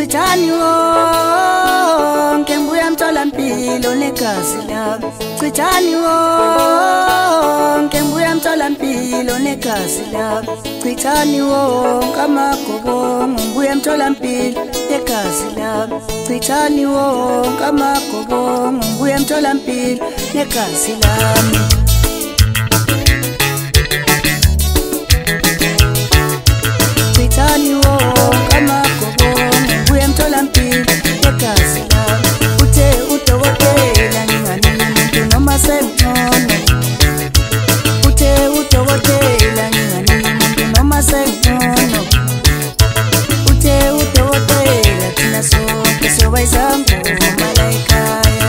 Chitani wonke ngibuya emtholampilo negazi lami. Chitani wonke ngibuya emtholampilo negazi lami. Chitani wonke amagobongo ngibuya emtholampilo negazi lami. Chitani wonke amagobongo ngibuya emtholampilo negazi lami. Chitani wonke amagobongo ngibuya emtholampilo negazi lami. Uthe udokotela nginganini umuntu noma sengcono. Uthe udokotela nginganini umuntu noma sengcono. Uthe udokotela thina sonke soba izangoma la ekhaya.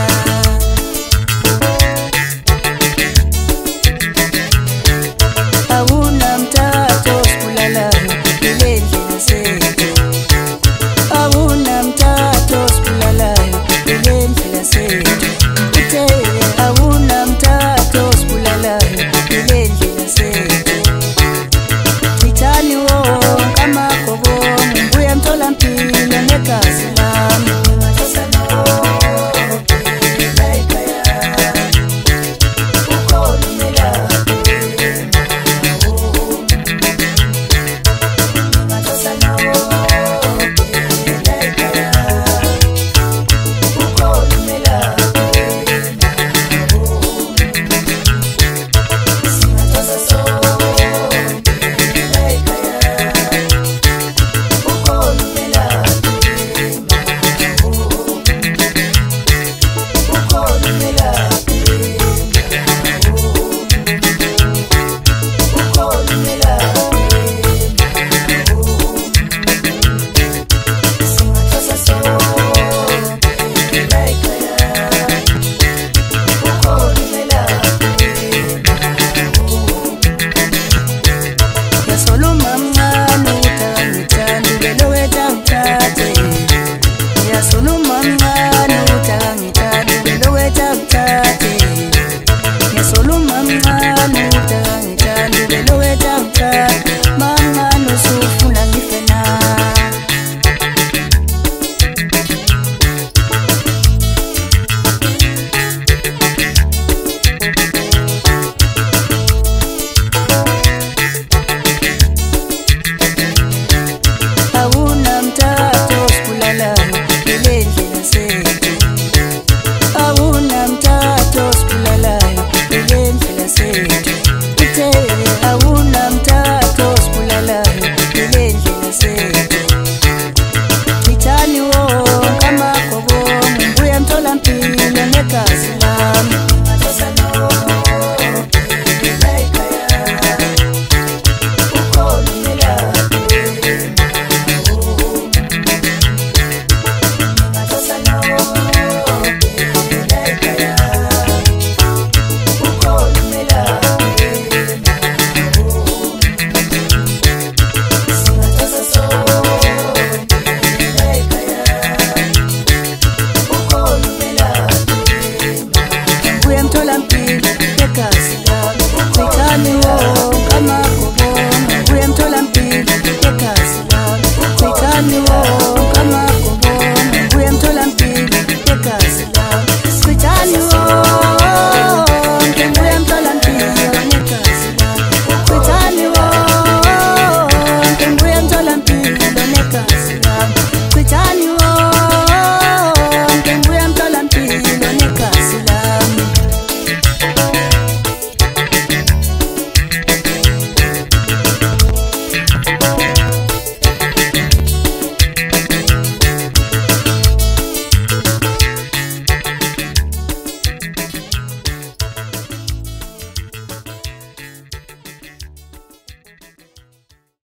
Awunamthatho sibulalayo kulendlela sethu. Awunamthatho sibulalayo kulendlela sethu. Uthe awunamthatho sibulalayo kulendlela sethu. Chitani wonke amagobongo ngibuya emtholampilo negazi